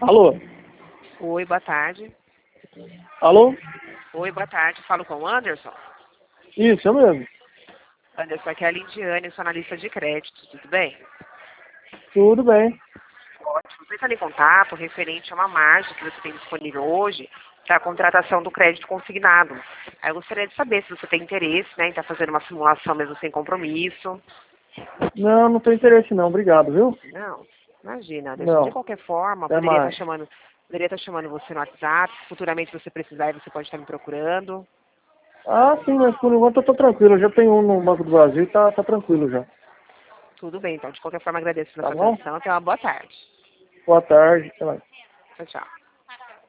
Alô? Oi, boa tarde. Alô? Oi, boa tarde. Falo com o Anderson. Isso, eu mesmo. Anderson, aqui é a Lidiane, sou analista de crédito, tudo bem? Tudo bem. Ótimo. Você está em contato referente a uma margem que você tem disponível hoje para a contratação do crédito consignado. Aí eu gostaria de saber se você tem interesse, né, em estar fazendo uma simulação mesmo sem compromisso. Não, não tenho interesse não, obrigado, viu? Não, imagina, Anderson. De Não, qualquer forma, até mais. poderia estar chamando você no WhatsApp. Futuramente, se você precisar, você pode estar me procurando. Ah, sim, mas por enquanto eu tô tranquilo. Eu já tenho um no Banco do Brasil e tá tranquilo já. Tudo bem, então. De qualquer forma, agradeço pela Tá sua bom? atenção. Tenha uma boa tarde. Boa tarde, até mais. Tchau, tchau.